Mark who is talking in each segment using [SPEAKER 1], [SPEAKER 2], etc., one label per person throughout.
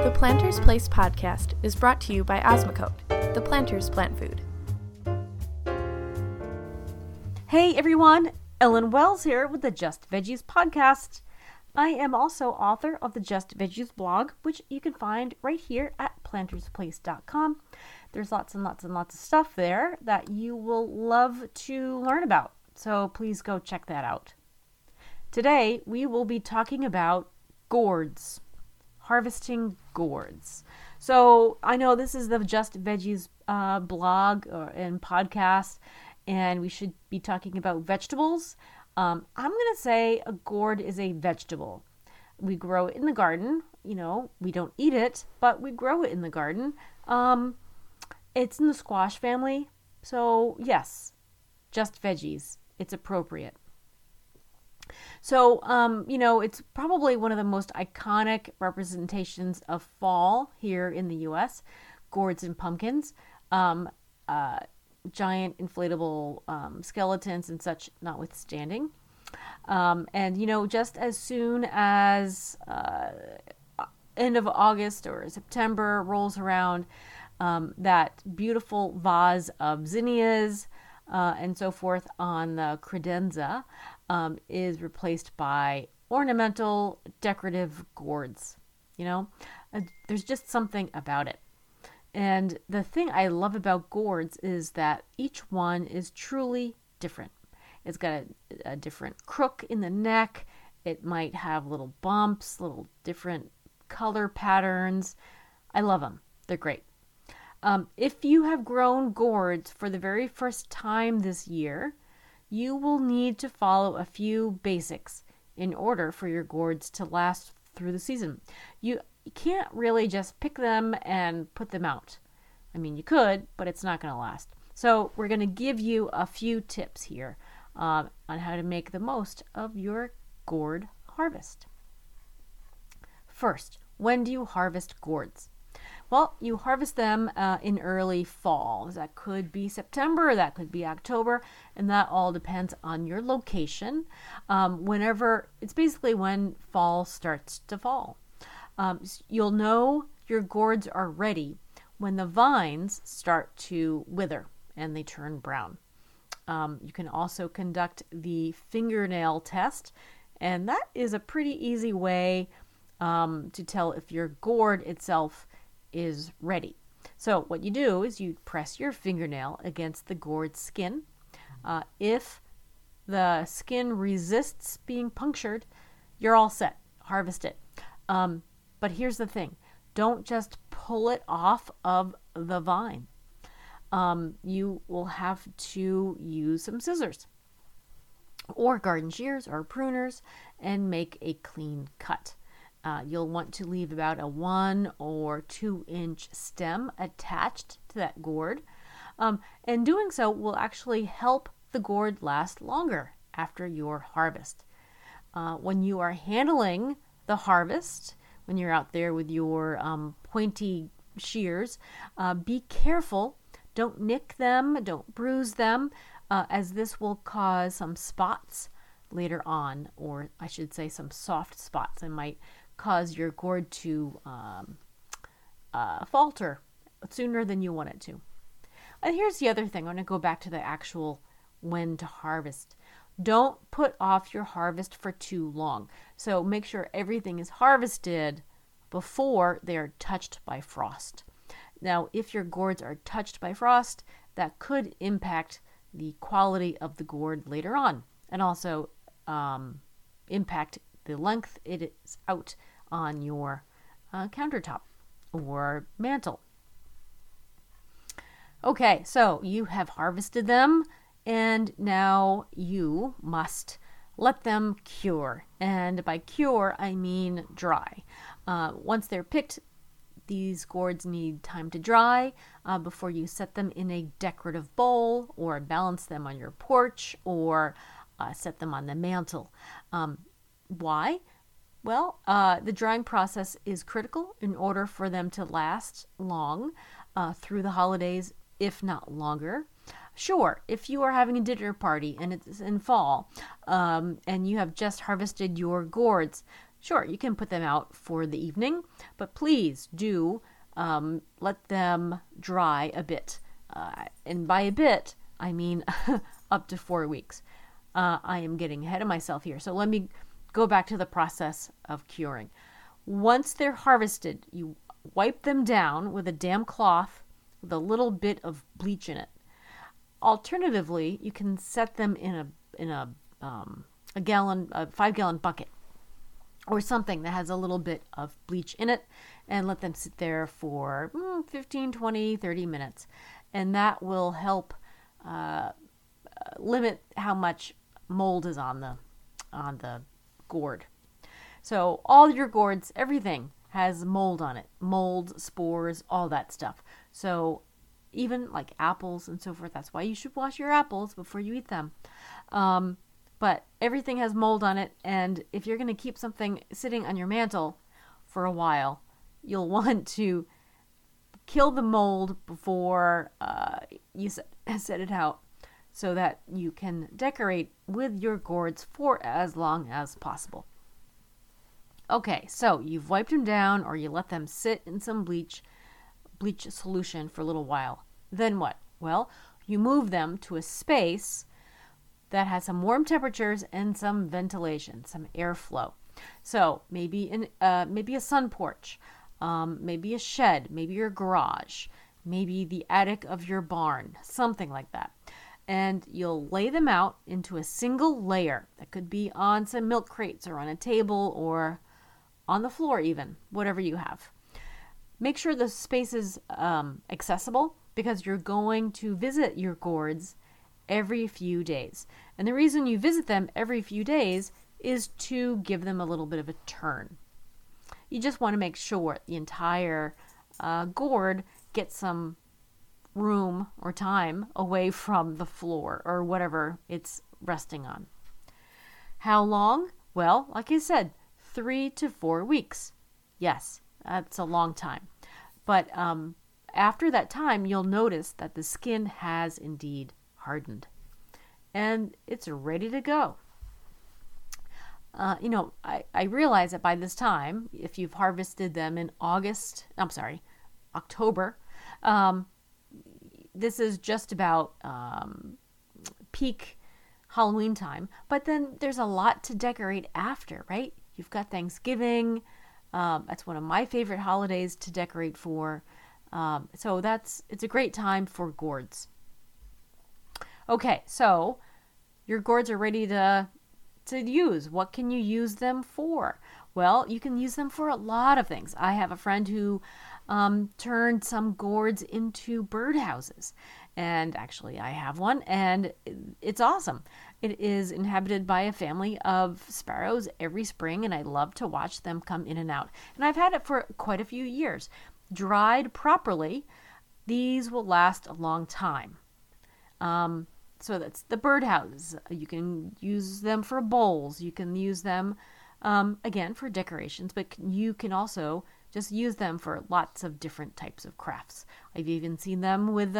[SPEAKER 1] The Planter's Place podcast is brought to you by Osmocote, the Planter's Plant Food.
[SPEAKER 2] Hey everyone, Ellen Wells here with the Just Veggies podcast. I am also author of the Just Veggies blog, which you can find right here at plantersplace.com. There's lots and lots and lots of stuff there that you will love to learn about, so please go check that out. Today we will be talking about gourds. Harvesting gourds. So I know this is the Just Veggies blog and podcast, and we should be talking about vegetables. I'm going to say a gourd is a vegetable. We grow it in the garden. You know, we don't eat it, but we grow it in the garden. It's in the squash family. So yes, Just Veggies. It's appropriate. So, it's probably one of the most iconic representations of fall here in the U.S. Gourds and pumpkins, giant inflatable skeletons and such notwithstanding. Just as soon as end of August or September rolls around, that beautiful vase of zinnias and so forth on the credenza is replaced by ornamental decorative gourds. There's just something about it. And the thing I love about gourds is that each one is truly different. It's got a different crook in the neck. It might have little bumps, little different color patterns. I love them. They're great. If you have grown gourds for the very first time this year, you will need to follow a few basics in order for your gourds to last through the season. You can't really just pick them and put them out. I mean, you could, but it's not going to last. So we're going to give you a few tips here on how to make the most of your gourd harvest. First, when do you harvest gourds? Well, you harvest them in early fall. That could be September, that could be October, and that all depends on your location. It's basically when fall starts to fall. You'll know your gourds are ready when the vines start to wither and they turn brown. You can also conduct the fingernail test, and that is a pretty easy way to tell if your gourd itself is ready. So what you do is you press your fingernail against the gourd skin. If the skin resists being punctured, you're all set. Harvest it. But here's the thing. Don't just pull it off of the vine. You will have to use some scissors or garden shears or pruners and make a clean cut. You'll want to leave about a 1 or 2 inch stem attached to that gourd. And doing so will actually help the gourd last longer after your harvest. When you are handling the harvest, when you're out there with your pointy shears, be careful. Don't nick them, don't bruise them, as this will cause some spots later on, or I should say some soft spots, and might cause your gourd to falter sooner than you want it to. And here's the other thing. I'm going to go back to the actual when to harvest. Don't put off your harvest for too long. So make sure everything is harvested before they're touched by frost. Now, if your gourds are touched by frost, that could impact the quality of the gourd later on, and also impact the length it is out on your countertop or mantle. Okay, so you have harvested them, and now you must let them cure. And by cure, I mean dry. Once they're picked, these gourds need time to dry before you set them in a decorative bowl or balance them on your porch or set them on the mantle. Why? Well, the drying process is critical in order for them to last long through the holidays, if not longer. Sure, if you are having a dinner party and it's in fall and you have just harvested your gourds, Sure, you can put them out for the evening, but please do let them dry a bit. And by a bit, I mean up to 4 weeks. I am getting ahead of myself here. So let me go back to the process of curing. Once they're harvested, you wipe them down with a damp cloth with a little bit of bleach in it. Alternatively, you can set them in a 5-gallon bucket or something that has a little bit of bleach in it, and let them sit there for 15, 20, 30 minutes. And that will help limit how much mold is on the gourd. So all your gourds, everything has mold on it. Mold, spores, all that stuff. So even like apples and so forth, that's why you should wash your apples before you eat them. But everything has mold on it, and if you're going to keep something sitting on your mantle for a while, you'll want to kill the mold before you set it out, so that you can decorate with your gourds for as long as possible. Okay, so you've wiped them down, or you let them sit in some bleach solution for a little while. Then what? Well, you move them to a space that has some warm temperatures and some ventilation, some airflow. So maybe a sun porch, maybe a shed, maybe your garage, maybe the attic of your barn, something like that. And you'll lay them out into a single layer. That could be on some milk crates or on a table or on the floor even, whatever you have. Make sure the space is accessible, because you're going to visit your gourds every few days. And the reason you visit them every few days is to give them a little bit of a turn. You just want to make sure the entire gourd gets some room or time away from the floor or whatever it's resting on. How long? Well, like I said, 3 to 4 weeks. Yes, that's a long time. But after that time, you'll notice that the skin has indeed hardened, and it's ready to go. I realize that by this time, if you've harvested them in October, this is just about peak Halloween time, but then there's a lot to decorate after, right? You've got Thanksgiving. That's one of my favorite holidays to decorate for. So it's a great time for gourds. Okay, so your gourds are ready to use. What can you use them for? Well, you can use them for a lot of things. I have a friend who turned some gourds into birdhouses. And actually, I have one, and it's awesome. It is inhabited by a family of sparrows every spring, and I love to watch them come in and out. And I've had it for quite a few years. Dried properly, these will last a long time. So that's the birdhouses. You can use them for bowls. You can use them, again, for decorations, but you can also just use them for lots of different types of crafts. I've even seen them with,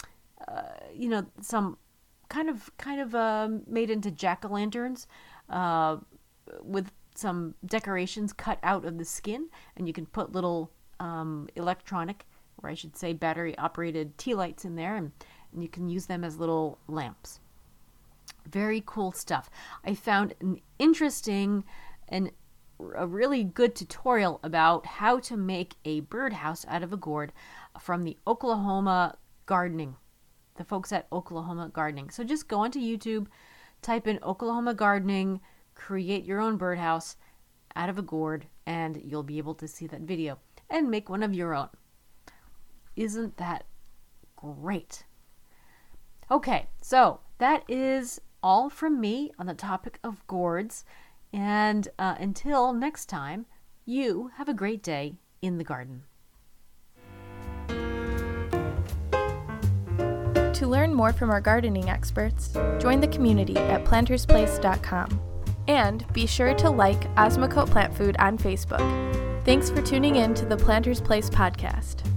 [SPEAKER 2] some kind of made into jack-o'-lanterns, with some decorations cut out of the skin, and you can put little electronic, or I should say battery-operated tea lights in there, and you can use them as little lamps. Very cool stuff. I found an interesting and a really good tutorial about how to make a birdhouse out of a gourd from the Oklahoma Gardening, the folks at Oklahoma Gardening. So just go onto YouTube, type in Oklahoma Gardening, create your own birdhouse out of a gourd, and you'll be able to see that video and make one of your own. Isn't that great? Okay, so that is all from me on the topic of gourds. And until next time, you have a great day in the garden.
[SPEAKER 1] To learn more from our gardening experts, join the community at plantersplace.com. And be sure to like Osmocote Plant Food on Facebook. Thanks for tuning in to the Planters Place podcast.